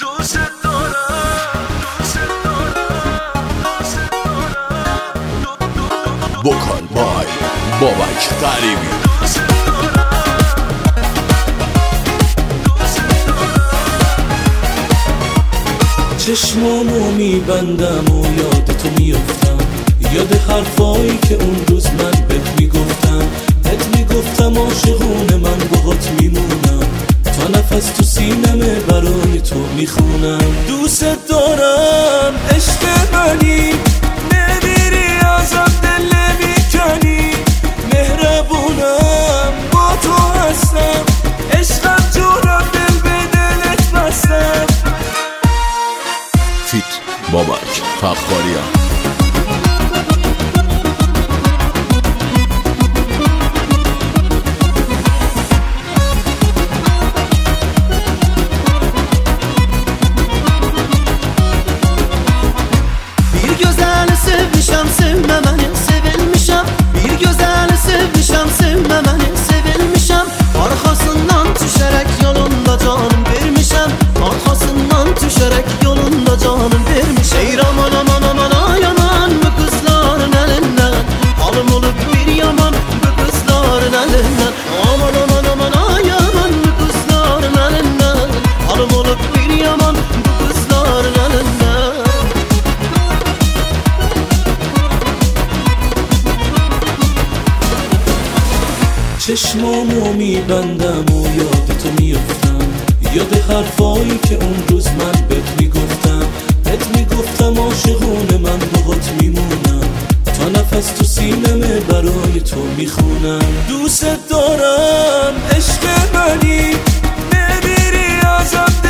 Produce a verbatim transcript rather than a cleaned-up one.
دوست دارم دوست دارم دوست دارم وکال بای بابک غریبی. چشمامو میبندم و یاد تو میافتم، یاد حرفایی که اون روز من بهت میگفتم. بهت میگفتم عاشقونه من باهات میمونم، تا نفس تو سینمه برای تو میخونم. دوست دارم عشق منی، نمیری ازم دل نمیکنی، مهربونم با تو هستم، عشقم جونم دل به دلت بستم. فیت بابک فخاریان. Bir güzel sevmişem sevmemeni sevilmişem, bir güzel sevmişem sevmemeni sevilmişem. Arkasından düşerek yolunda canım vermişem, arkasından düşerek yolunda canım vermiş. Ey aman aman aman ay aman bu kızların elinden, halım olup bir yaman bu kızların elinden. Aman aman aman ay aman bu kızların elinden, halım olup bir yaman bu kızların elinden. چشمامو میبندم و یاد تو میافتم، یاد حرفایی که اون روز من بهت میگفتم. بهت میگفتم عاشقونه من باهات میمونم، تا نفس تو سینمه برای تو میخونم. دوست دارم عشق منی، نمیری ازم